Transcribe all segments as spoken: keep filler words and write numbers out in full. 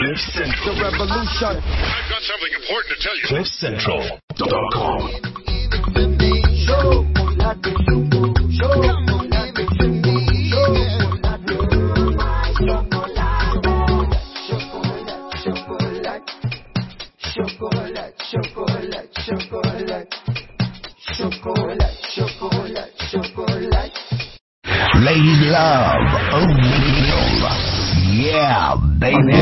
Cliff Central. The revolution. I've got something important to tell you. Cliff Central dot com. Chocolate, chocolate, chocolate, chocolate, chocolate, chocolate. Ladies love oatmeal. Yeah, baby.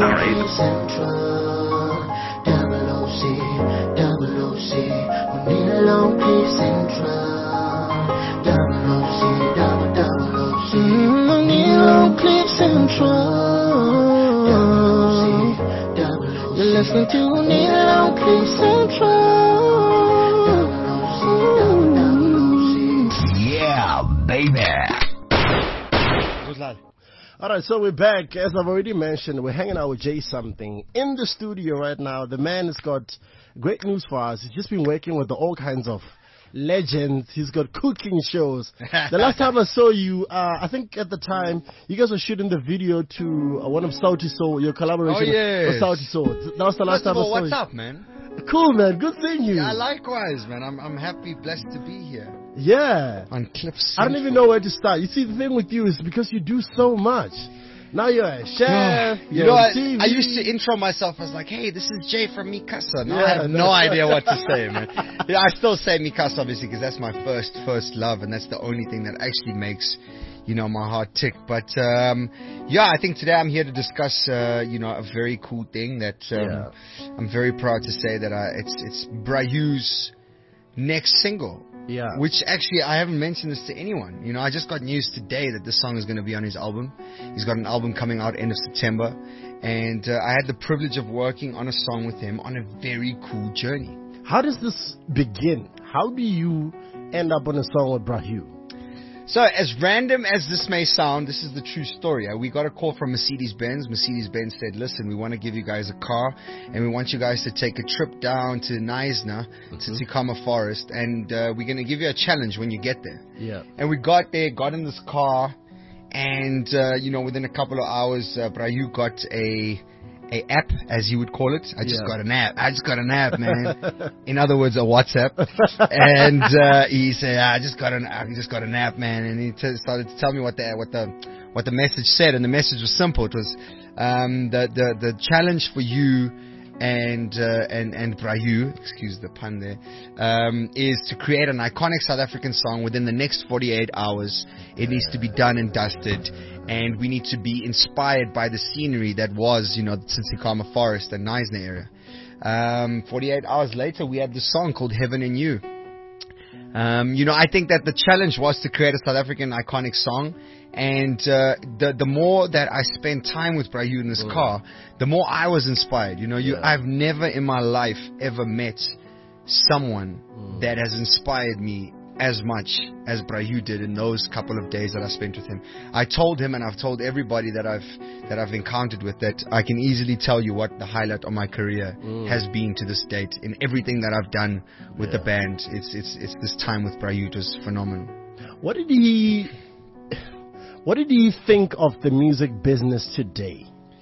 Central, double O C, double O C. We need a long Cliff Central, double O C, double double O C. We need a long Cliff Central, double O C, double O C. You're listening to Need a Long Cliff Central, double O C, double double O C. Yeah, baby. All right, so we're back. As I've already mentioned, we're hanging out with Jay Something in the studio right now. The man has got great news for us. He's just been working with all kinds of legends. He's got cooking shows. The last time I saw you, uh, I think at the time, you guys were shooting the video to uh, one of Sauti Soul, your collaboration Oh, yes. with Sauti Soul. That was the last First of time I all, saw what's you. up, man? Cool, man. Good seeing you. Yeah, likewise, man. I'm I'm happy, blessed to be here Yeah. on Cliff I don't even know where to start. You see, the thing with you is because you do so much. Now you're a chef. You you're know, on I, T V. I used to intro myself as like, hey, this is Jay from Mikasa. Now Yeah, I have no. no idea what to say, man. Yeah, I still say Mikasa, obviously, because that's my first, first love, and that's the only thing that actually makes, you know, my heart tick. But, um, yeah, I think today I'm here to discuss, uh, you know, a very cool thing that um, Yeah. I'm very proud to say that I, it's, it's Brayu's next single. Yeah. Which actually, I haven't mentioned this to anyone. You know, I just got news today that this song is going to be on his album. He's got an album coming out end of September. And uh, I had the privilege of working on a song with him on a very cool journey. How does this begin? How do you end up on a song with Brahu? So, as random as this may sound, this is the true story. Uh, We got a call from Mercedes-Benz. Mercedes-Benz said, listen, we want to give you guys a car, and we want you guys to take a trip down to Neisner, Mm-hmm. to Tikama Forest, and uh, we're going to give you a challenge when you get there. Yeah. And we got there, got in this car, and, uh, you know, within a couple of hours, uh, Brahu got a... a app, as you would call it. I just Yeah. got an app. I just got an app, man. In other words, a WhatsApp. And uh, he said, "I just got an, I just got an app, man." And he t- started to tell me what the what the what the message said. And the message was simple. It was um, the the the challenge for you and uh, and and Brahu, excuse the pun there, um, is to create an iconic South African song within the next forty-eight hours. It needs to be done and dusted. And we need to be inspired by the scenery that was, you know, the Tsitsikamma Forest and Neisner area. Um, forty-eight hours later, we had this song called Heaven and You. Um, you know, I think that the challenge was to create a South African iconic song. And uh, the the more that I spent time with Brahu in this Mm. car, the more I was inspired. You know, you, Yeah. I've never in my life ever met someone Mm. that has inspired me as much as Brahu did in those couple of days that I spent with him. I told him, and I've told everybody that I've that I've encountered with, that I can easily tell you what the highlight of my career Mm. has been to this date. In everything that I've done with Yeah. the band, it's it's it's this time with Brahu. It was phenomenal. What did he What did he think of the music business today?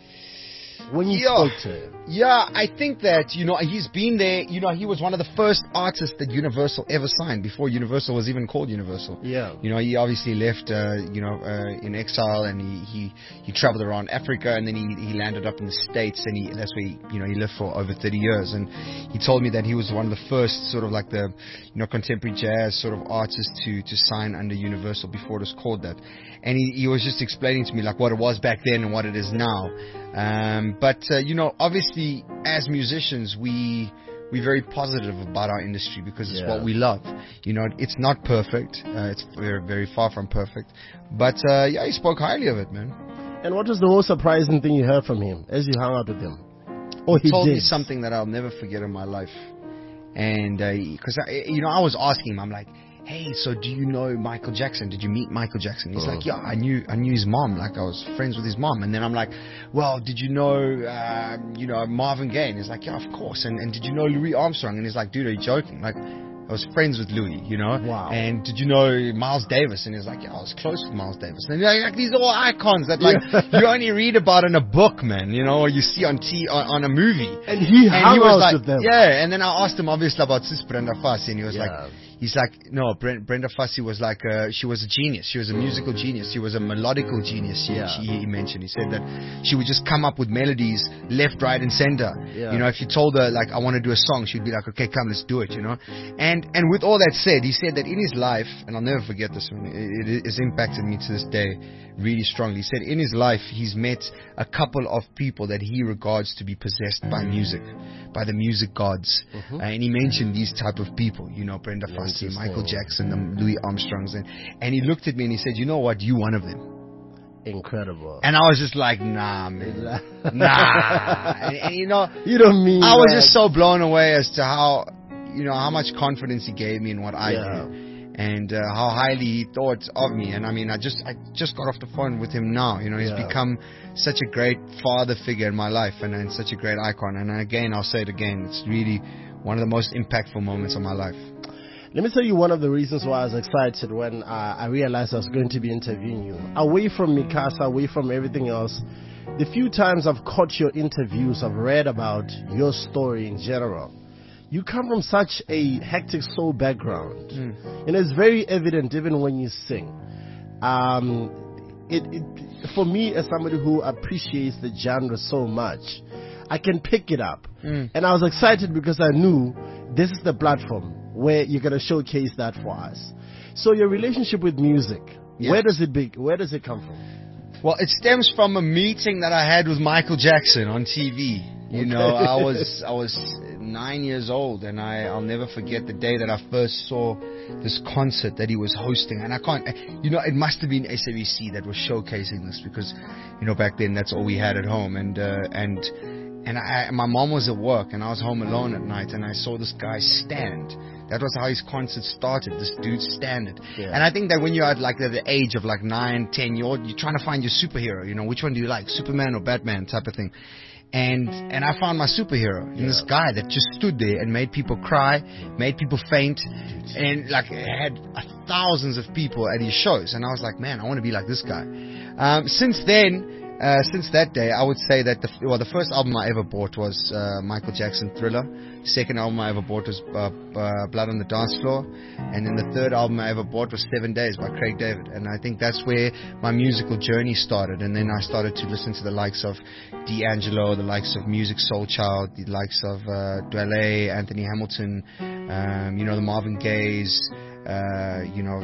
When you Yeah. spoke to him? Yeah, I think that, you know, he's been there. You know, he was one of the first artists that Universal ever signed before Universal was even called Universal. Yeah. You know, he obviously left, uh, you know, uh, in exile, and he, he, he traveled around Africa, and then he, he landed up in the States, and he, that's where he, you know, he lived for over thirty years. And he told me that he was one of the first sort of like the, you know, contemporary jazz sort of artists to, to sign under Universal before it was called that. And he, he was just explaining to me like what it was back then and what it is now. Um, but, uh, you know, obviously as musicians, we, we're very positive about our industry because it's Yeah. what we love. You know, it's not perfect. Uh, it's very, very far from perfect. But, uh, yeah, he spoke highly of it, man. And what was the most surprising thing you heard from him as you hung out with him? Or he, He told did? me something that I'll never forget in my life. And, because, I you know, I was asking him, I'm like, hey, so do you know Michael Jackson? Did you meet Michael Jackson? He's Oh. like, yeah, I knew I knew his mom. Like, I was friends with his mom. And then I'm like, well, did you know, um, you know, Marvin Gaye? And he's like, yeah, of course. And, and did you know Louis Armstrong? And he's like, dude, are you joking? Like, I was friends with Louis, you know. Wow. And did you know Miles Davis? And he was like, yeah, I was close with Miles Davis. And like, like these are all icons that like you only read about in a book, man, you know, or you see on t on, on a movie. And he And hung he was out like, with them. yeah. And then I asked him obviously about Sis Brenda Fassie, and he was Yeah. like, he's like, no, Brenda, Brenda Fassie was like, uh, she was a genius. She was a musical genius. She was a melodical genius. She, Yeah. she, he mentioned. He said that she would just come up with melodies left, right, and center. Yeah. You know, if you told her like, I want to do a song, she'd be like, okay, come, let's do it. You know, and and with all that said, he said that in his life, and I'll never forget this one. It, it has impacted me to this day really strongly. He said in his life he's met a couple of people that he regards to be possessed by music, by the music gods, Mm-hmm. uh, and he mentioned these type of people. You know, Brenda Fassie, Interesting. Michael Jackson, the Louis Armstrongs, and and he looked at me and he said, you know what, you one of them. Incredible. And I was just like, nah, man, nah. And, and you know, You don't mean I was that. just so blown away as to how, you know, how much confidence he gave me in what I Yeah. do, and uh, how highly he thought of me. And I mean, I just, I just got off the phone with him now. You know, he's Yeah. become such a great father figure in my life, and, and such a great icon. And again, I'll say it again, it's really one of the most impactful moments of my life. Let me tell you one of the reasons why I was excited when uh, I realized I was going to be interviewing you. Away from Mikasa, away from everything else, the few times I've caught your interviews, I've read about your story in general. You come from such a hectic soul background. Mm. And it's very evident even when you sing. Um, it, it, for me, as somebody who appreciates the genre so much, I can pick it up. Mm. And I was excited because I knew this is the platform where you're going to showcase that for us. So your relationship with music, Yeah. where does it be, where does it come from? Well, it stems from a meeting that I had with Michael Jackson on T V. You know, I was I was nine years old, and I I'll never forget the day that I first saw this concert that he was hosting. And I can't, you know, it must have been S A B C that was showcasing this, because, you know, back then that's all we had at home. And uh, and and I, my mom was at work, and I was home alone at night, and I saw this guy stand. That was how his concert started. This dude standed. Yeah. And I think that when you're at like the, the age of like nine, ten, you're you're trying to find your superhero. You know, which one do you like, Superman or Batman, type of thing. And and I found my superhero in this guy that just stood there and made people cry, made people faint, and like had thousands of people at his shows. And I was like, man, I want to be like this guy. Um, since then, uh, since that day, I would say that the well, the first album I ever bought was uh, Michael Jackson Thriller. Second album I ever bought was uh, uh, Blood on the Dance Floor, and then the third album I ever bought was Seven Days by Craig David. And I think that's where my musical journey started. And then I started to listen to the likes of D'Angelo, the likes of Music Soul Child, the likes of uh, Dwele, Anthony Hamilton, um, you know, the Marvin Gayes, uh, you know,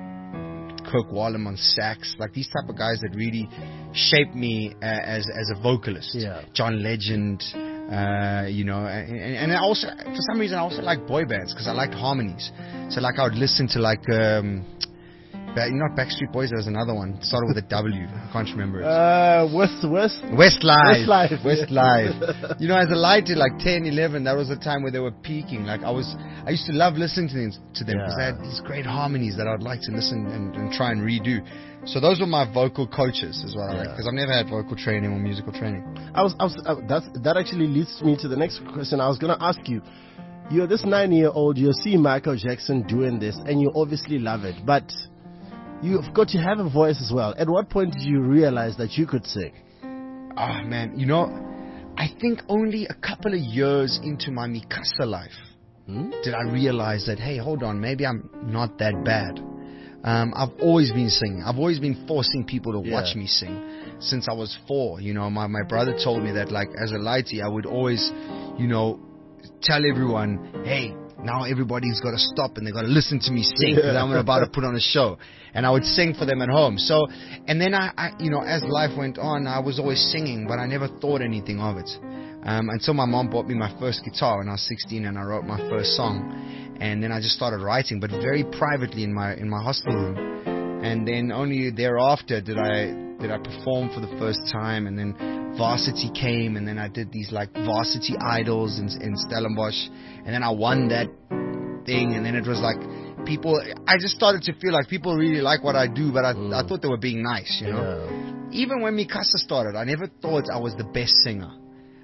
uh, Kirk Whalum on sax, like these type of guys that really shaped me uh, as as a vocalist. Yeah. John Legend. Uh, you know, and, and I also, for some reason, I also like boy bands because I liked harmonies. So, like, I would listen to, like, um, ba- not Backstreet Boys, there was another one. It started with a W. I can't remember it. Uh, West, West? Westlife. Westlife. Westlife. You know, as a lighter, like ten, eleven, that was the time where they were peaking. Like, I was, I used to love listening to them to them because Yeah. they had these great harmonies that I would like to listen and, and try and redo. So those were my vocal coaches, is what I like, Yeah. because I've never had vocal training or musical training. I was, I was uh, that's, that actually leads me to the next question I was going to ask you. You're this nine-year-old, you're seeing Michael Jackson doing this, and you obviously love it, but you've got to have a voice as well. At what point did you realize that you could sing? Ah, man, you know, I think only a couple of years into my Mikasa life Hmm? did I realize that, hey, hold on, maybe I'm not that bad. Um, I've always been singing. I've always been forcing people to Yeah. watch me sing since I was four. You know, my, my brother told me that, like, as a lighty, I would always, you know, tell everyone, hey, now everybody's got to stop and they got to listen to me sing because I'm about to put on a show. And I would sing for them at home. So, and then I, I, you know, as life went on, I was always singing, but I never thought anything of it. Um, until my mom bought me my first guitar when I was sixteen and I wrote my first song. And then I just started writing, but very privately in my in my hostel room. And then only thereafter did I did I perform for the first time. And then Varsity came, and then I did these like Varsity Idols in, in Stellenbosch. And then I won that thing. And then it was like people. I just started to feel like people really like what I do, but I Mm. I thought they were being nice, you know. Yeah. Even when Mikasa started, I never thought I was the best singer.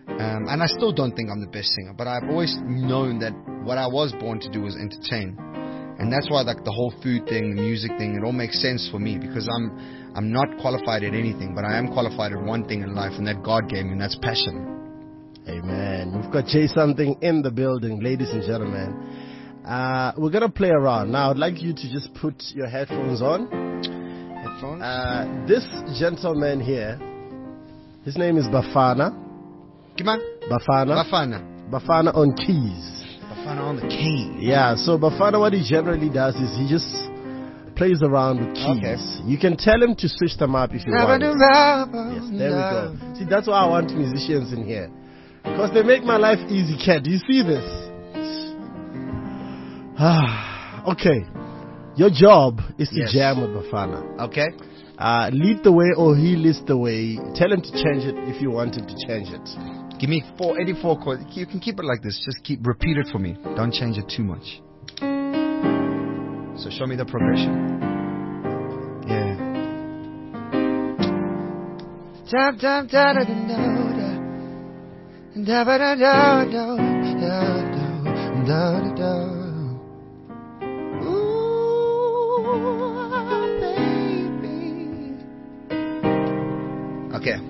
Um, and I still don't think I'm the best singer, but I've always known that what I was born to do was entertain. And that's why like the whole food thing, the music thing, it all makes sense for me because I'm I'm not qualified at anything, but I am qualified at one thing in life, and that God gave me, and that's passion. Amen. We've got Jay Something in the building, ladies and gentlemen. Uh, we're going to play around. Now, I'd like you to just put your headphones on. Headphones? Uh, this gentleman here, his name is Bafana. Come on. Bafana. Bafana. Bafana on keys. Bafana on the keys. Yeah, so Bafana, what he generally does is he just plays around with keys. Okay. You can tell him to switch them up if you want. Yes, there we go. See, that's why I want musicians in here. Because they make my life easy, Cat. Do you see this? Okay. Your job is to Yes. jam with Bafana. Okay. Uh, lead the way or he leads the way. Tell him to change it if you want him to change it. Give me four, eighty-four chords. You can keep it like this. Just keep repeat it for me. Don't change it too much. So show me the progression. Yeah. Da da da da da da da da da da da da da da. Ooh, baby. Okay.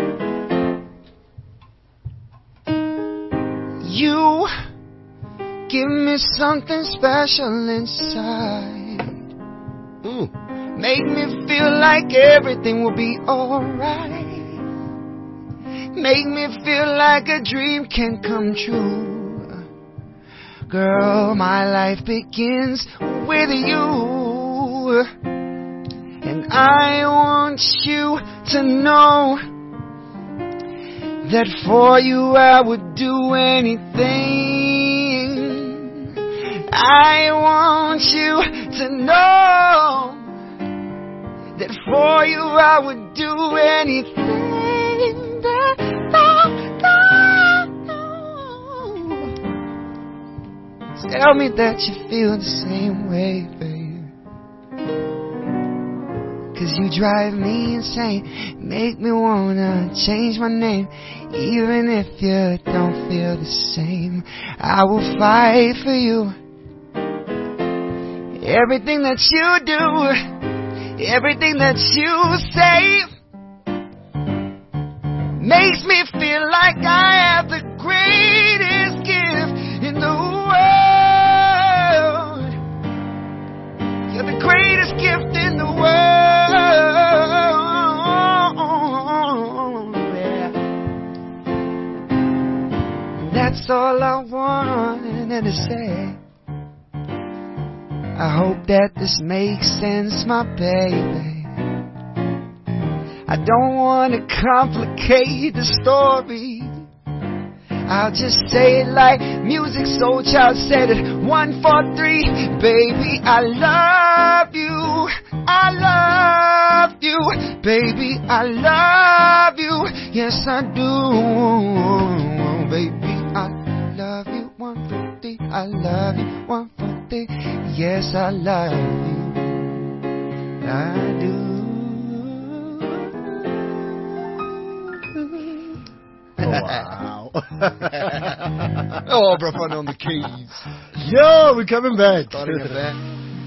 You give me something special inside. Mm. Make me feel like everything will be alright. Make me feel like a dream can come true. Girl, my life begins with you. And I want you to know that for you I would do anything. I want you to know that for you I would do anything. Tell me that you feel the same way, babe. Cause you drive me insane. Make me wanna change my name. Even if you don't feel the same, I will fight for you. Everything that you do, everything that you say, makes me feel like I have the greatest gift in the world. You're the greatest gift in the world. Yeah. That's all I wanted to say. I hope that this makes sense, my baby. I don't want to complicate the story. I'll just say it like Music Soul Child said it. One, four, three, baby, I love you. I love you, baby, I love you. Yes, I do, baby, I love you. One, four, three, I love you. One, four, three, yes, I love you. I do. Wow. Oh, bro, fun on the keys. Yo, we're coming back. Starting at that.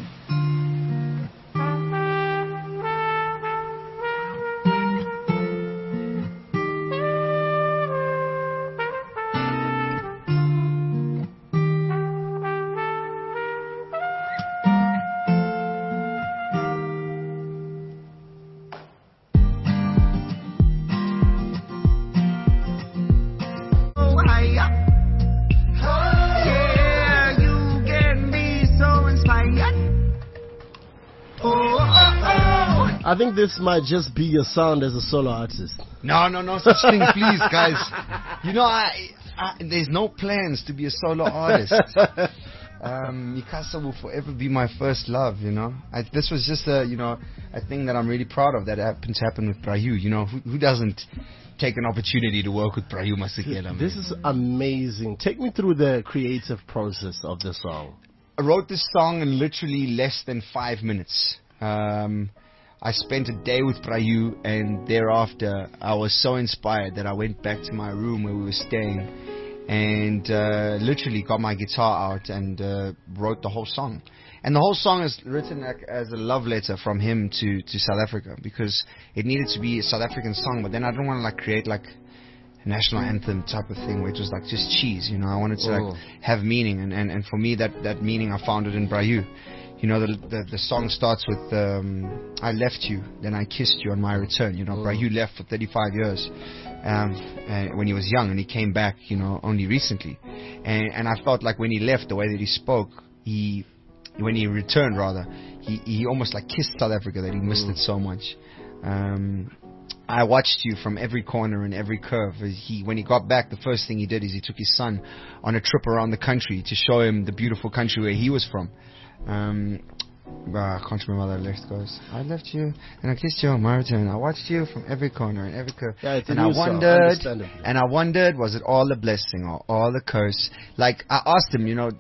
I think this might just be your sound as a solo artist. No, no, no such thing, please, guys. You know, I, I, there's no plans to be a solo artist. Um, Mikasa will forever be my first love, you know. I, this was just a, you know, a thing that I'm really proud of that happened to happen with Brayu. You know, who, who doesn't take an opportunity to work with Brayu Masekela? This is amazing. Take me through the creative process of the song. I wrote this song in literally less than five minutes. Um, I spent a day with Brayu, and thereafter I was so inspired that I went back to my room where we were staying, and uh, literally got my guitar out and uh, wrote the whole song. And the whole song is written like, as a love letter from him to, to South Africa, because it needed to be a South African song, but then I didn't want to like create like a national anthem type of thing where it was like just cheese, you know. I wanted to like have meaning, and, and, and for me that, that meaning I found it in Brayu. You know, the, the the song starts with um, I left you, then I kissed you on my return. You know, Mm. Brayu left for thirty-five years um, uh, when he was young, and he came back, you know, only recently. And and I felt like when he left, the way that he spoke, he when he returned rather, he he almost like kissed South Africa, that he missed it so much. Um, I watched you from every corner and every curve. He, when he got back, the first thing he did is he took his son on a trip around the country to show him the beautiful country where he was from. Um, uh, I can't remember how that lyric goes. I left you and I kissed you on my return. I watched you from every corner and every curve. Yeah, it's a and I new song, wondered, understandably. and I wondered, was it all a blessing or all a curse? Like I asked him, you know,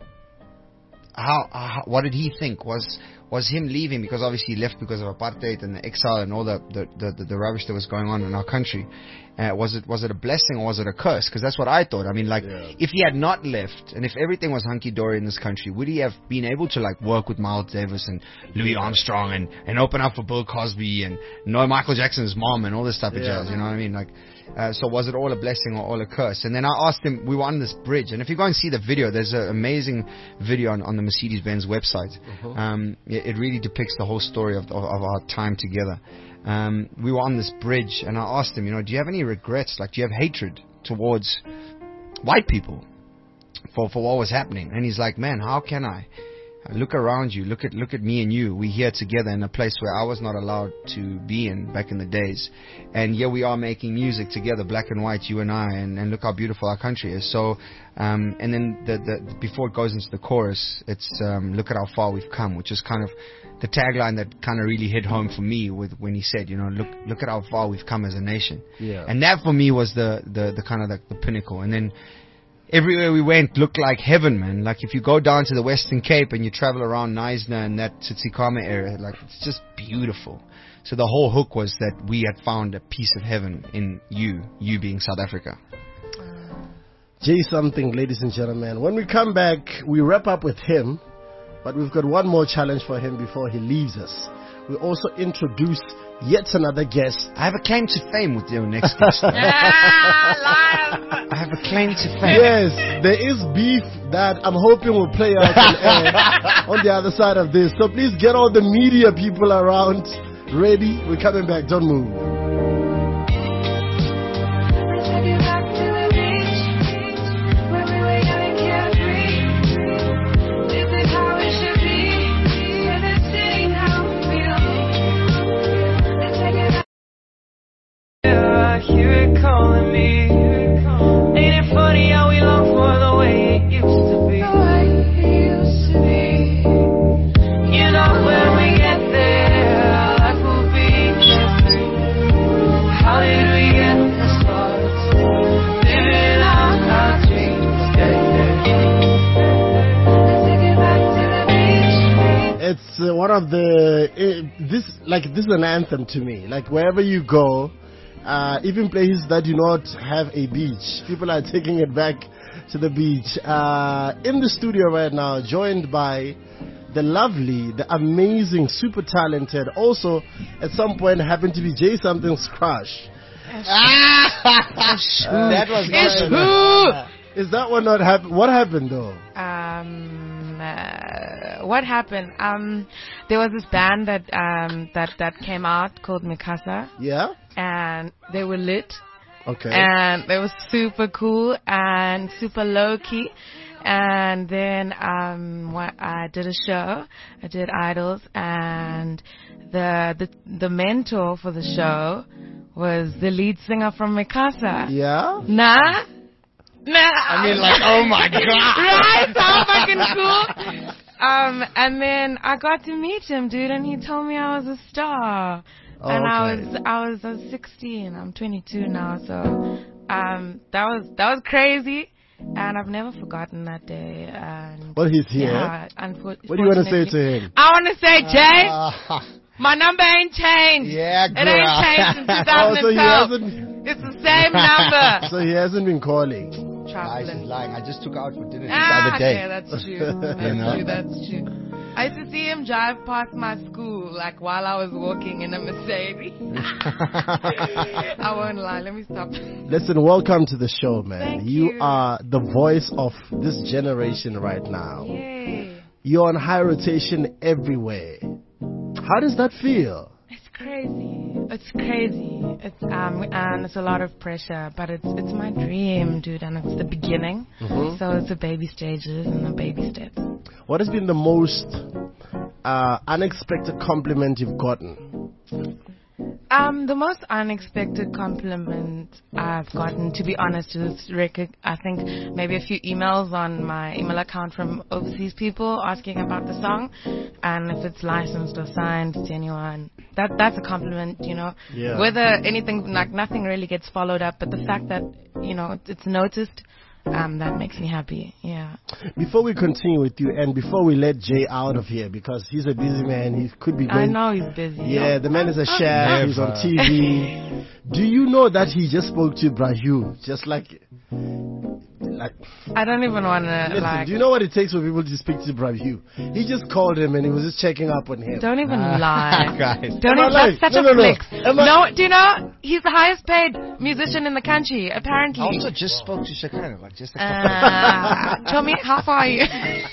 how, how what did he think? Was was him leaving because obviously he left because of apartheid and the exile and all the the, the, the, the rubbish that was going on in our country? Uh, was it was it a blessing or was it a curse? Because that's what I thought. I mean, like, Yeah. if he had not left and if everything was hunky-dory in this country, would he have been able to, like, work with Miles Davis and Louis Armstrong and, and open up for Bill Cosby and know Michael Jackson's mom and all this type of Yeah. jazz, you know what I mean? Like, uh, so was it all a blessing or all a curse? And then I asked him, we were on this bridge, and if you go and see the video, there's an amazing video on, on the Mercedes-Benz website. Um, it, it really depicts the whole story of, of, of our time together. Um, we were on this bridge, and I asked him, you know, do you have any regrets? Like, do you have hatred towards white people for, for what was happening? And he's like, man, how can I? Look around you. Look at look at me and you. We're here together in a place where I was not allowed to be in back in the days. And here we are making music together, black and white, you and I, and, and look how beautiful our country is. So, um, and then the, the, before it goes into the chorus, it's um, look at how far we've come, which is kind of the tagline that kind of really hit home for me with when he said, you know, look look at how far we've come as a nation. Yeah. And that for me was the, the, the kind of the, the pinnacle. And then everywhere we went looked like heaven, man. Like if you go down to the Western Cape and you travel around Knysna and that Tsitsikamma area, like it's just beautiful. So the whole hook was that we had found a piece of heaven in you, you being South Africa. Jay something, ladies and gentlemen. When we come back, we wrap up with him, but we've got one more challenge for him before he leaves us. We also introduce yet another guest. I have a claim to fame with your next guest. I have a claim to fame. Yes, there is beef that I'm hoping will play out on air on the other side of this. So please get all the media people around ready. We're coming back. Don't move. It's uh, one of the uh, this like this is an anthem to me. Like wherever you go, uh, even places that do not have a beach, people are taking it back to the beach. Uh, in the studio right now, joined by the lovely, the amazing, super talented, also at some point happened to be Jay Something's crush. That was It's good. who? Is that what not happened? What happened though? Um, uh, what happened? Um, there was this band that um that that came out called Mikasa, Yeah. and they were lit, Okay. and they were super cool and super low key. And then um, what, I did a show. I did Idols, and the the the mentor for the show was the lead singer from Mikasa. yeah. Nah. Nah. I mean, like, oh my god. Right? So fucking cool. Um, and then I got to meet him, dude, and he told me I was a star. Oh, and I okay. was, I was, I was sixteen. I'm twenty-two now, so um, that was that was crazy, and I've never forgotten that day. And Well, he's here. yeah, unfor- What do you want to say to fortunately- him? I want to say, Jay, Ah. My number ain't changed. Yeah, It girl. ain't changed since Oh, so he two thousand twelve. hasn't. It's the same number. So he hasn't been calling. Nah, she's Truffling. lying. I just took her out for dinner this Ah, other day. okay, that's true. That's You know? true. That's true. I used to see him drive past my school, like while I was walking in a Mercedes. I won't lie. Let me stop. Listen, welcome to the show, man. Thank you you. are the voice of this generation right now. Yay. You're on high rotation everywhere. How does that feel? It's crazy. It's crazy. It's um and it's a lot of pressure, but it's it's my dream, dude, and it's the beginning. Mhm. So it's the baby stages and the baby steps. What has been the most uh, unexpected compliment you've gotten? Um, the most unexpected compliment I've gotten, to be honest, is rec- I think maybe a few emails on my email account from overseas people asking about the song, and if it's licensed or signed, genuine. That that's a compliment, you know. Yeah. Whether anything, like nothing really gets followed up, but the fact that you know it's noticed, um, that makes me happy. Yeah. Before we continue with you, and before we let Jay out of here, because he's a busy man, he could be I going. know he's busy. Yeah, the man is a chef. He's on Never. T V. Do you know that he just spoke to Ibrahim? Just like, like. I don't even want to Listen, like. do you know what it takes for people to speak to Ibrahim? He just called him and he was just checking up on him. Don't even lie. Guys. Don't Am I even, lying? that's such No, a no, no. flex. Am I- No, do you know he's the highest paid musician in the country, apparently. I also just spoke to Shakira, like just a couple uh, tell me, how far are you?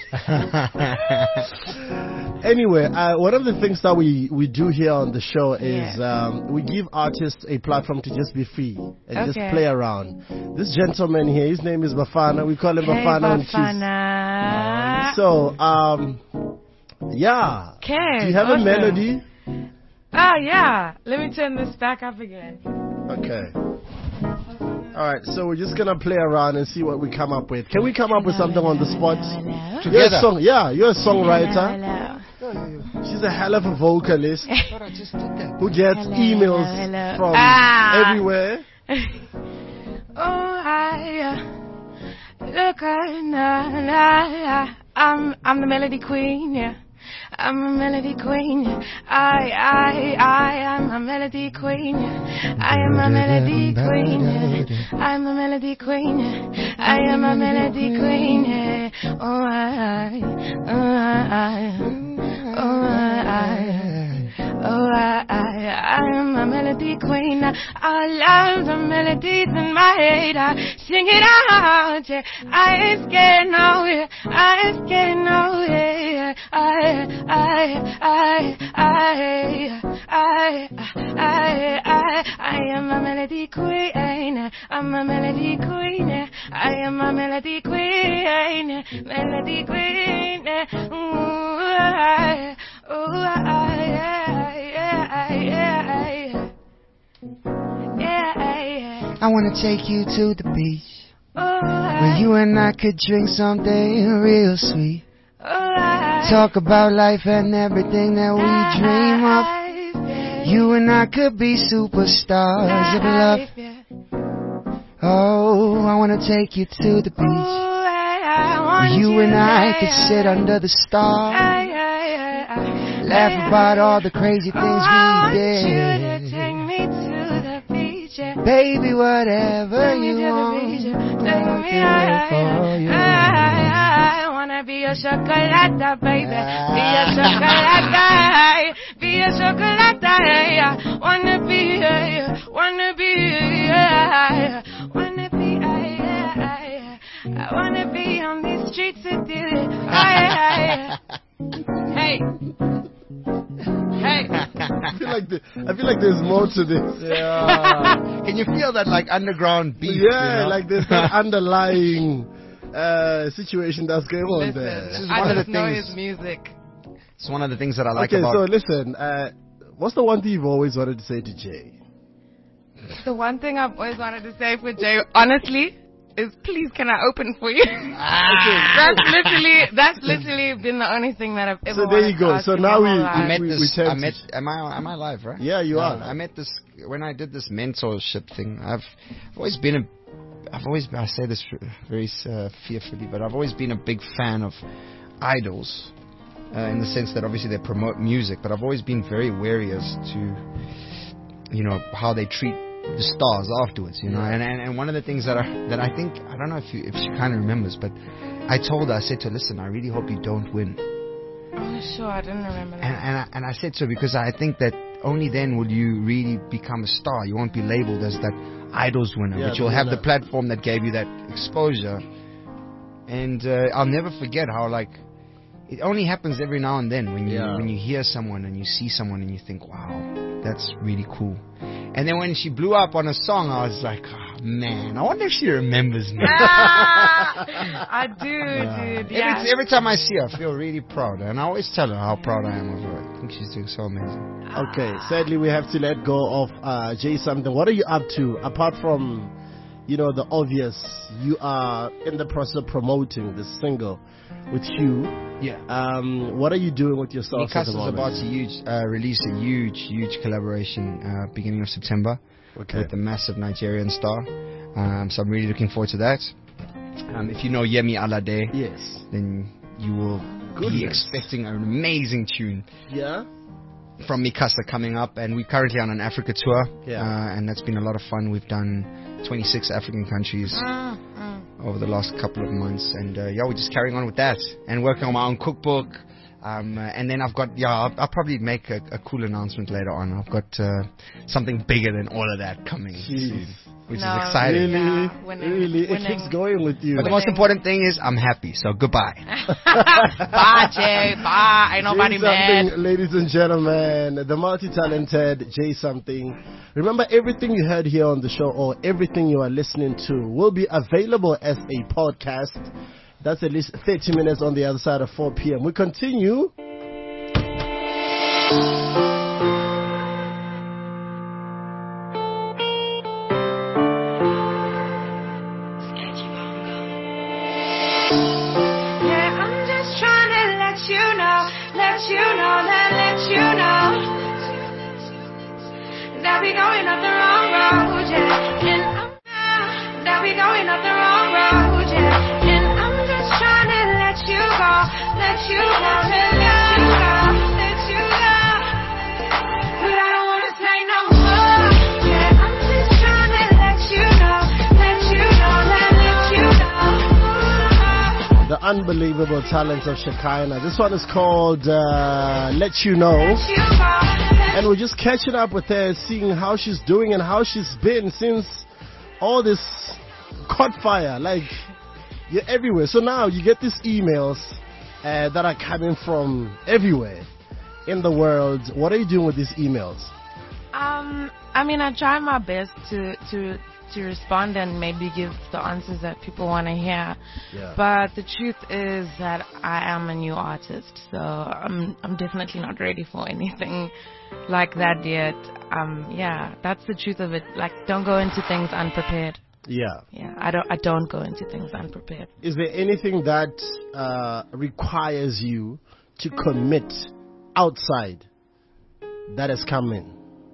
Anyway, uh, one of the things that we, we do here on the show is Yeah. um, we give artists a platform to just be free and just Okay. play around. This gentleman here, his name is Bafana. We call him Hey, Bafana. on Tues- Bafana. So, um, yeah. Okay. Do you have awesome. a melody? Oh, yeah. Let me turn this back up again. Okay. All right, so we're just gonna play around and see what we come up with. Can we come up with something on the spot? Hello. You're a Together. song, yeah, you're a songwriter. Hello. She's a hell of a vocalist But I just did that. who gets Hello, emails hello. from Ah. everywhere. Oh, I uh, look, I, na, na, I'm I'm the melody queen, yeah. I'm a melody queen. Yeah. I I I am a melody queen. Yeah. I am a melody queen. Yeah. I'm a melody queen. Yeah. I am a melody queen. Yeah. Oh I oh I oh I oh I I am a melody queen. I love the melodies in my head. I sing it out. Yeah. I ain't scared no. Yeah. I ain't scared no. Yeah. I I I I I I I I am a melody queen. I'm a melody queen. I am a melody queen. Melody queen. Ooh, I, ooh, I, yeah, yeah, yeah, yeah, yeah. I wanna take you to the beach Ooh, where I, you and I could drink something real sweet. ooh, I, Talk about life and everything that we dream of. of. You and I could be superstars of love. Oh, I wanna take you to the beach where you and I could sit under the stars, laugh about all the crazy things we did. Take me to the beach, yeah. Baby, whatever Take me you to the want, beach, yeah. I'll Take do me, it I, for you. I, I wanna be a chocolate, baby. Be a chocolate, be a chocolate. I wanna be, I wanna be, I wanna be, I, I wanna be on these streets with you. I, I, hey. Hey. I feel like the, I feel like there's more to this. Yeah. Can you feel that like underground beat? Yeah, you know? like there's that underlying uh, situation that's going on Listen, there. This is I one of just the know things- his music. It's one of the things that I like Okay, about. so listen, uh, what's the one thing you've always wanted to say to Jay? The one thing I've always wanted to say for Jay, honestly, is please can I open for you? That's literally that's literally been the only thing that I've ever So there wanted you go. to ask So in now my we- whole I life. met we- we this. I tempted. met. Am I? Am I live? Right? Yeah, you No, are. I met this when I did this mentorship thing. I've always been a. I've always. I say this very uh, fearfully, but I've always been a big fan of idols. uh, in the sense that obviously they promote music, but I've always been very wary as to, you know, how they treat the stars afterwards, you know. And, and and one of the things that I that I think, I don't know if you, if she kind of remembers, but I told her, I said to her, listen, I really hope you don't win. Oh, sure, I didn't remember that. And and I, and I said so because I think that only then will you really become a star. You won't be labeled as that Idols winner, Yeah, but you'll the have the winner. platform that gave you that exposure. And uh, I'll never forget how, like, it only happens every now and then when you Yeah. when you hear someone and you see someone and you think, wow, that's really cool. And then when she blew up on a song, I was like, oh, man, I wonder if she remembers me. Ah, I do, dude. Yeah. Every, every time I see her, I feel really proud. And I always tell her how proud I am of her. I think she's doing so amazing. Okay, sadly we have to let go of uh, Jay Something. What are you up to apart from, you know, the obvious? You are in the process of promoting the single with Hugh. Yeah. Um, what are you doing with yourself at Mikasa the is moment? about to huge, uh, release a huge, huge collaboration uh, beginning of September Okay. with the massive Nigerian star. Um, so I'm really looking forward to that. Um, if you know Yemi Alade, Yes. then you will be Goodness. expecting an amazing tune Yeah. from Mikasa coming up. And we're currently on an Africa tour, Yeah. uh, and that's been a lot of fun. We've done twenty-six African countries Mm, mm. over the last couple of months, and uh, yeah, we're just carrying on with that and working on my own cookbook. Um, uh, and then I've got, yeah, I'll, I'll probably make a, a cool announcement later on. I've got uh, something bigger than all of that coming soon, which No, is exciting. Really? Yeah, winning, really? It winning. keeps going with you. But the most Winning. important thing is I'm happy, so goodbye. Bye, Jay. Bye. Ain't nobody Jay mad. Something, ladies and gentlemen, the multi-talented Jay Something. Remember, everything you heard here on the show or everything you are listening to will be available as a podcast. That's at least thirty minutes on the other side of four p.m. We continue. Yeah, I'm just trying to let you know, let you know, that let you know that we going up the wrong road, yeah. And I'm that we going up the wrong road, yeah. And I'm just trying to let you go, let you go, let you go, let you go. But I don't wanna say no more. Yeah, I'm just trying to let you know, let you know, let, let you know. The unbelievable talents of Shekinah. This one is called uh, Let You Know. You go. And we're just catching up with her, seeing how she's doing and how she's been since all this caught fire. Like, you're everywhere. So now you get these emails uh, that are coming from everywhere in the world. What are you doing with these emails? Um, I mean, I try my best to to to respond and maybe give the answers that people want to hear. Yeah. But the truth is that I am a new artist, so I'm I'm definitely not ready for anything like that yet. Um, yeah, that's the truth of it. Like, don't go into things unprepared. Yeah. Yeah, I don't I don't go into things unprepared. Is there anything that uh, requires you to commit outside that has come in?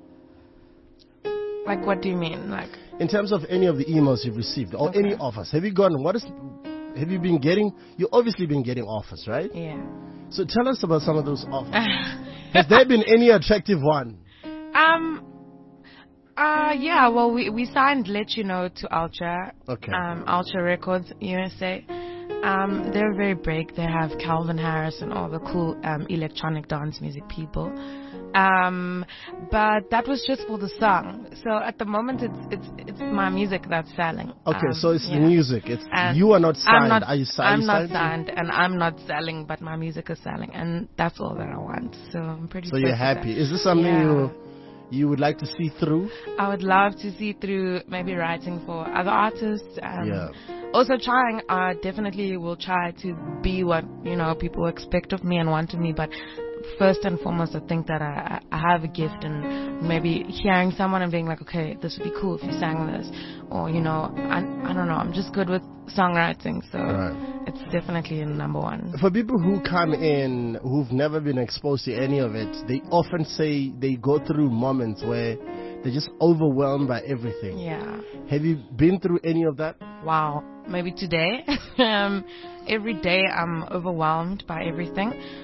Like, what do you mean? Like, In terms of any of the emails you've received or Okay. any offers, have you gotten, what is, have you been getting, you obviously been getting offers, right? yeah. So tell us about some of those offers. Has there been any attractive one? Um. Uh. Yeah. Well, we we signed Let You Know to Ultra. Okay. Um. Ultra Records U S A. Um. They're very big. They have Calvin Harris and all the cool um electronic dance music people. Um. But that was just for the song. So at the moment, it's it's it's my music that's selling. Okay, Um, so it's the yeah. music. It's And you are not signed. I'm not, are you signed? I'm you not signed? signed, and I'm not selling, but my music is selling, and that's all that I want. So I'm pretty. So you're stoked with happy. that. Is this something Yeah. you you would like to see through? I would love to see through maybe writing for other artists. Um, Yeah. Also trying, I definitely will try to be what, you know, people expect of me and want of me. But first and foremost, I think that I, I have a gift, and maybe hearing someone and being like, okay, this would be cool if you sang this. Or, you know, I, I don't know, I'm just good with songwriting. So Right. it's definitely number one. For people who come in who've never been exposed to any of it, they often say they go through moments where they're just overwhelmed by everything. Yeah. Have you been through any of that? Wow. Maybe today. um, every day I'm overwhelmed by everything.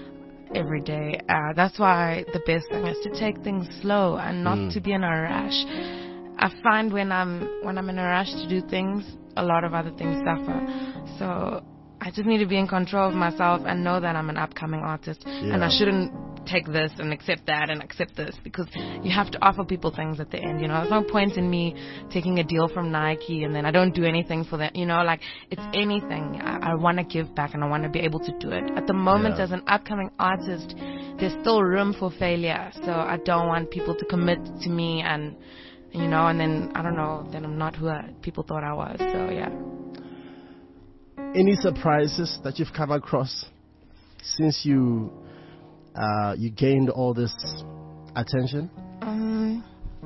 every day. Uh, that's why the best thing is to take things slow and not Mm. to be in a rush. I find when I'm when I'm in a rush to do things, a lot of other things suffer. So I just need to be in control of myself and know that I'm an upcoming artist, and I shouldn't take this and accept that and accept this, because you have to offer people things at the end. You know, there's no point in me taking a deal from Nike and then I don't do anything for that. You know, like, it's anything. I, I want to give back and I want to be able to do it. At the moment, Yeah. as an upcoming artist, there's still room for failure. So I don't want people to commit to me and, you know, and then, I don't know, then I'm not who I, people thought I was. So, yeah. Any surprises that you've come across since you uh, you gained all this attention? Um,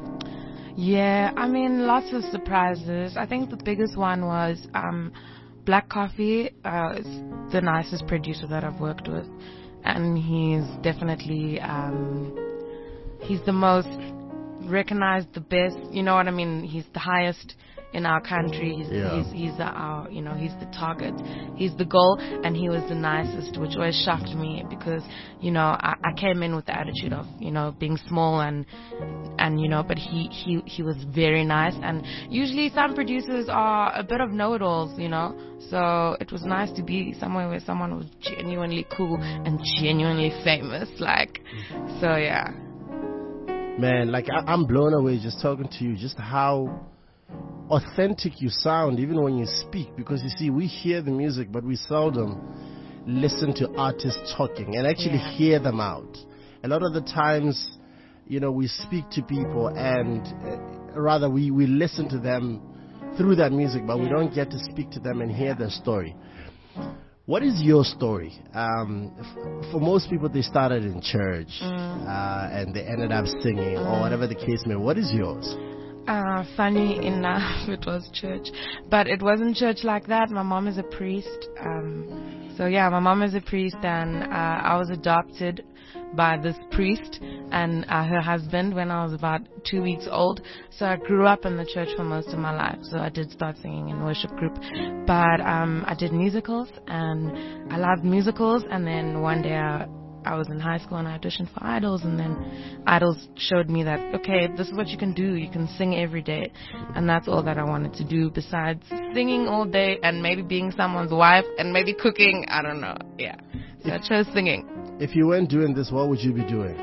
yeah, I mean, lots of surprises. I think the biggest one was um, Black Coffee uh, is the nicest producer that I've worked with, and he's definitely um, he's the most recognized, the best. You know what I mean? He's the highest in our country. He's, Yeah. he's, he's the, our, you know, he's the target. He's the goal, and he was the nicest, which always shocked me because, you know, I, I came in with the attitude of, you know, being small and, and, you know, but he, he, he was very nice. And usually some producers are a bit of know-it-alls, you know, so it was nice to be somewhere where someone was genuinely cool and genuinely famous, like, so yeah. Man, like, I, I'm blown away just talking to you, just how authentic you sound even when you speak, because you see, we hear the music but we seldom listen to artists talking and actually Yeah. hear them out. A lot of the times, you know, we speak to people and uh, rather we, we listen to them through that music, but we Yeah. don't get to speak to them and hear their story. What is your story? Um, f- for most people, they started in church Mm. uh, and they ended up singing or whatever the case may be. What is yours? Uh, funny enough, it was church, but it wasn't church like that. My mom is a priest. Um, so yeah, my mom is a priest, and uh, I was adopted by this priest and uh, her husband when I was about two weeks old. So I grew up in the church for most of my life. So I did start singing in worship group, but um, I did musicals, and I loved musicals. And then one day I I was in high school and I auditioned for Idols, and then Idols showed me that, okay, this is what you can do. You can sing every day. And that's all that I wanted to do besides singing all day and maybe being someone's wife and maybe cooking. I don't know. Yeah. So I chose singing. If you weren't doing this, what would you be doing?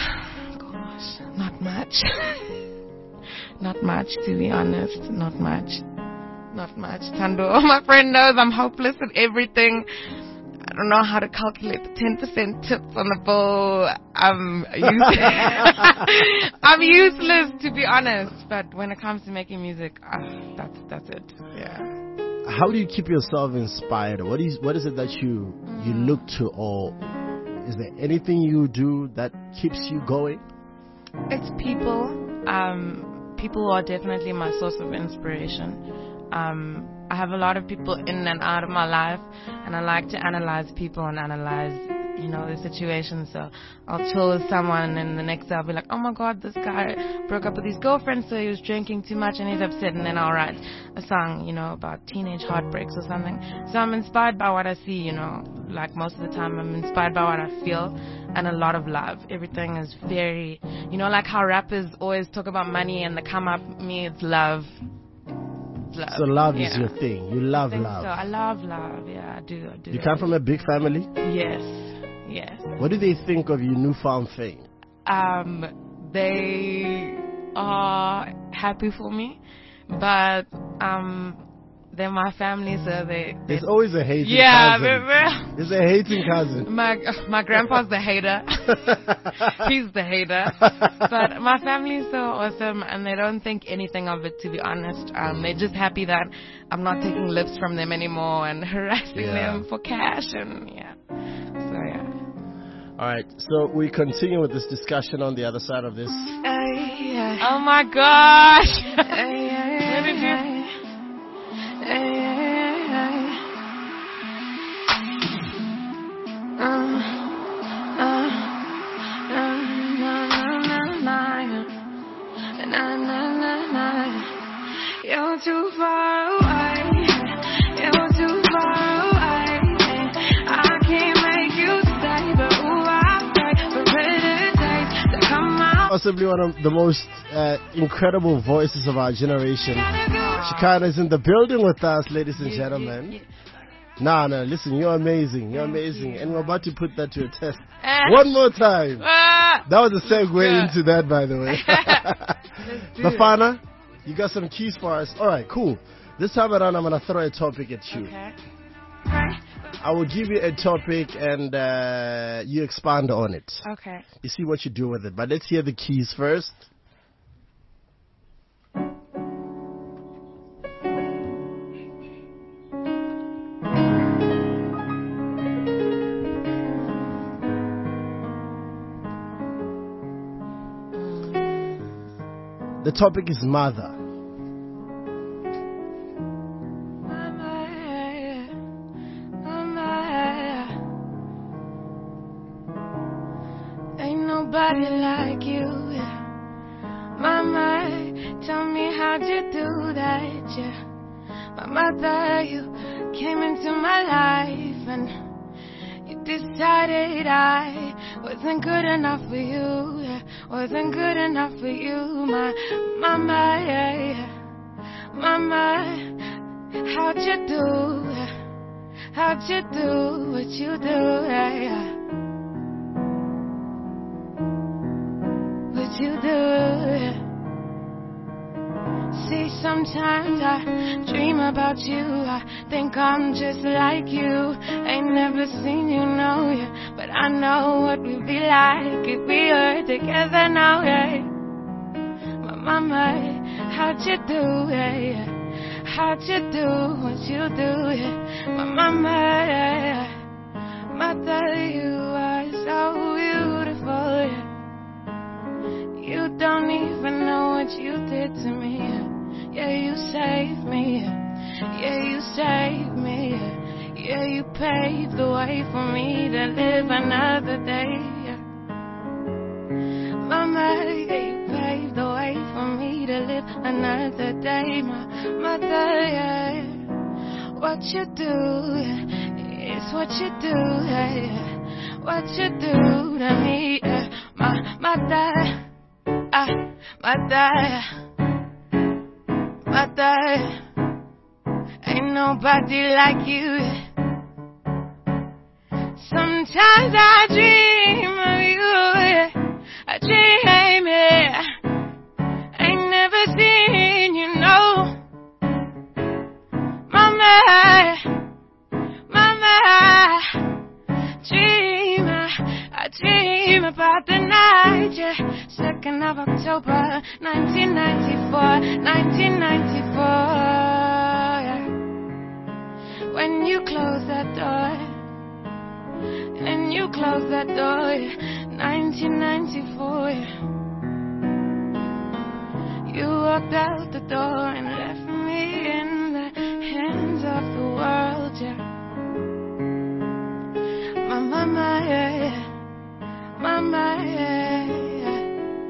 Gosh, not much. Not much, to be honest. Not much. Not much. Tando, my friend knows I'm hopeless at everything. I don't know how to calculate the ten percent tips on the bill. I'm useless. I'm useless, to be honest. But when it comes to making music, uh, that's that's it. Yeah. How do you keep yourself inspired? What is what is it that you you look to, or is there anything you do that keeps you going? It's people. Um, people are definitely my source of inspiration. Um, I have a lot of people in and out of my life, and I like to analyze people and analyze, you know, the situation. So I'll chill with someone, and the next day I'll be like, oh my God, this guy broke up with his girlfriend, so he was drinking too much and he's upset. And then I'll write a song, you know, about teenage heartbreaks or something. So I'm inspired by what I see, you know, like most of the time I'm inspired by what I feel, and a lot of love. Everything is very, you know, like how rappers always talk about money and the come up, me, it's love. Love. So love Yeah. is your thing. You love I think love. So I love love. Yeah, I do. I do. You come from a big family. Yes. Yes. What do they think of your newfound fame? Um, they are happy for me, but um, they're my family, so they. they There's always a hating yeah, cousin. they're, they're, There's a hating cousin. my my grandpa's the hater. He's the hater. But my family is so awesome, and they don't think anything of it, to be honest. Um, they're just happy that I'm not taking lips from them anymore and harassing Yeah. them for cash, and yeah. So yeah. All right, so we continue with this discussion on the other side of this. Oh my gosh! Where did you? You're too far away. You're too far away. I can't make you stay, but ooh, I possibly one of the most uh, incredible voices of our generation. Shekinah is in the building with us, ladies and gentlemen. Nah, no, listen, you're amazing. You're amazing. And we're about to put that to a test. One more time. Ah, That was a segue Yeah. into that, by the way. let's do it. Bafana, you got some keys for us. All right, cool. This time around, I'm going to throw a topic at you. Okay. I will give you a topic and uh, you expand on it. Okay. You see what you do with it. But let's hear the keys first. The topic is mother. Mama, mama, ain't nobody like you. Mama, tell me how'd you do that? Yeah. My mother, you came into my life and you decided I wasn't good enough for you. Yeah. Wasn't good enough for you, my mama. Yeah, yeah. Mama, how'd you do? How'd you do what you do? Yeah, yeah. What you do? Yeah. See, sometimes I dream about you. I think I'm just like you. Ain't never seen you, know you, but I know what we'd be like if we were together now. Yeah. My mama, how'd you do? Yeah. How'd you do what you do? Yeah. My mama, yeah. Mother, you are so beautiful. Yeah. You don't even know what you did to me. Yeah, yeah, you saved me. Yeah, yeah, you saved me. Yeah, yeah, you paved the way for me to live another day. Yeah. Mama, yeah, you paved the way for me to live another day. My mother, yeah, what you do, yeah, is what you do, yeah, what you do to me. Yeah. My mother. Ah, mother, mother, ain't nobody like you. Sometimes I dream of you, I dream it. Ain't never seen you, no. Mama, mama, dream, I dream about the night, yeah. second of October, nineteen ninety-four, nineteen ninety-four, yeah. When you close that door, and you close that door, yeah. nineteen ninety-four, yeah. You walked out the door and left me in the hands of the world, yeah. My mama, yeah. Mama, yeah, yeah.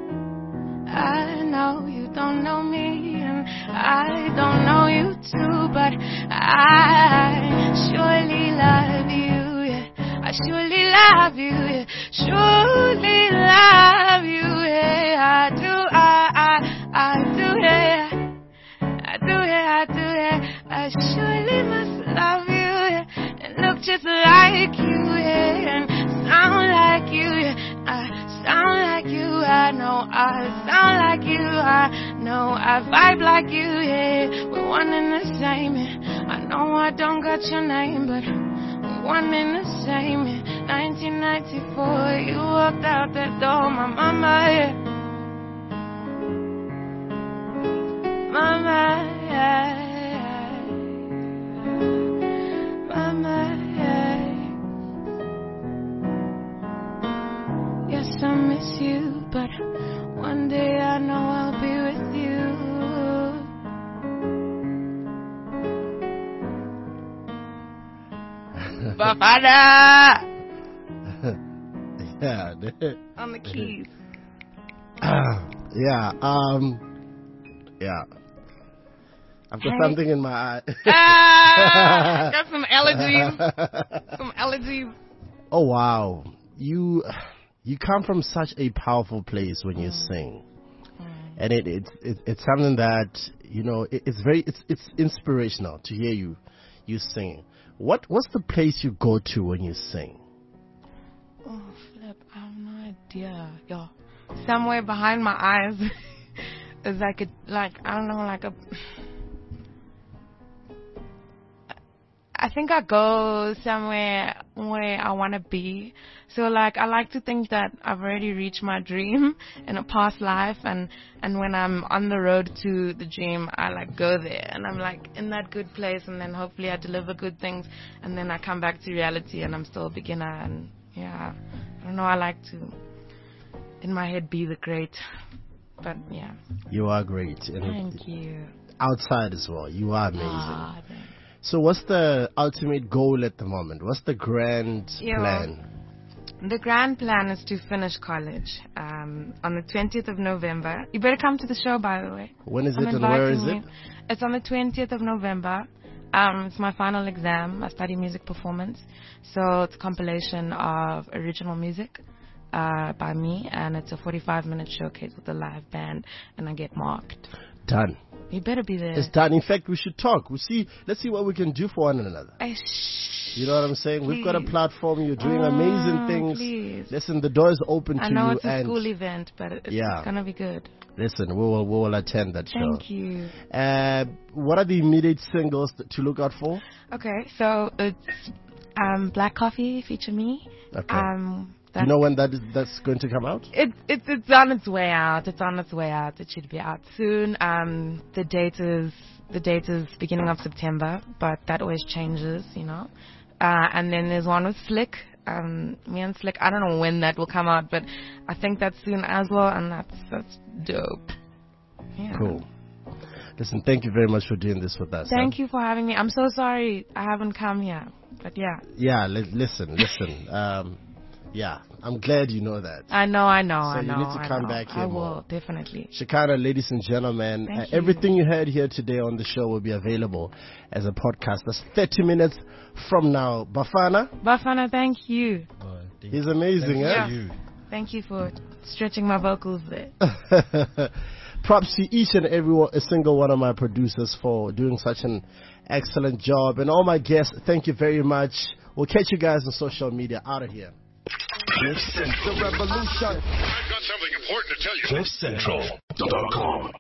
I know you don't know me, and I don't know you too, but I surely love you, yeah. I surely love you, yeah. Surely love you, yeah. I do, I, I, I do, yeah. I do, yeah, I do, yeah. I surely must love you, yeah. And look just like you, yeah. And sound like you, yeah. I sound like you, I know I sound like you, I know I vibe like you, yeah. We're one and the same, yeah. I know I don't got your name, but we're one and the same, yeah. nineteen ninety-four, you walked out that door, my mama, yeah. Mama, yeah. Mama, yeah. Yes, I miss you, but one day I know I'll be with you. Bafana! Yeah. On the keys. yeah. Um. Yeah. I've got Hey. something in my eye. Ah, got some allergies. Some allergies. Oh wow. You you come from such a powerful place when you sing, Mm. and it, it, it it's something that you know it, it's very it's it's inspirational to hear you you sing. What what's the place you go to when you sing? Oh, flip! I have no idea. Yo, somewhere behind my eyes is like a like I don't know like a. I think I go somewhere where I want to be. So like I like to think that I've already reached my dream in a past life, and and when I'm on the road to the dream, I like go there and I'm like in that good place, and then hopefully I deliver good things, and then I come back to reality and I'm still a beginner, and yeah, I don't know, I like to in my head be the great, but yeah. You are great. And Thank you. outside as well, you are amazing. Ah, thanks. So what's the ultimate goal at the moment? What's the grand Yeah. plan? The grand plan is to finish college um, on the twentieth of November. You better come to the show, by the way. When is I'm it and where is inviting it? you. It's on the twentieth of November. Um, it's my final exam. I study music performance. So it's a compilation of original music uh, by me, and it's a forty-five minute showcase with a live band, and I get marked. Done. You better be there. It's done. In fact, we should talk. We see. Let's see what we can do for one another. Eh, shh. You know what I'm saying? We've got a Please. platform. You're doing Oh, amazing things. please. Listen, the door is open I to know you. it's a and school event, but it's, Yeah. it's gonna be good. listen, we will we will attend that show. Thank you. Uh, what are the immediate singles th- to look out for? Okay, so it's um, Black Coffee feature me. Okay. Um, Do you know when that is that's going to come out? It's it's it's on its way out. It's on its way out. It should be out soon. Um, the date is the date is beginning of September, but that always changes, you know. Uh, and then there's one with Flick. Um, me and Flick. I don't know when that will come out, but I think that's soon as well, and that's that's dope. Yeah. Cool. Listen, thank you very much for doing this with us. Thank you for having me. I'm so sorry I haven't come here, but yeah. Yeah, li- listen, listen. Um, yeah, I'm glad you know that. I know, I know, So I you know. need to I come know. back here I more. will definitely. Shakana, ladies and gentlemen, Thank uh, you. everything you heard here today on the show will be available as a podcast. That's thirty minutes from now. Bafana, Bafana, thank you. he's amazing, Yeah. eh? Thank you for stretching my vocals there. Props to each and every one, a single one of my producers for doing such an excellent job. And all my guests, thank you very much. We'll catch you guys on social media. Out of here. Cliff Central. The revolution. I've got something important to tell you. Cliff Central dot com.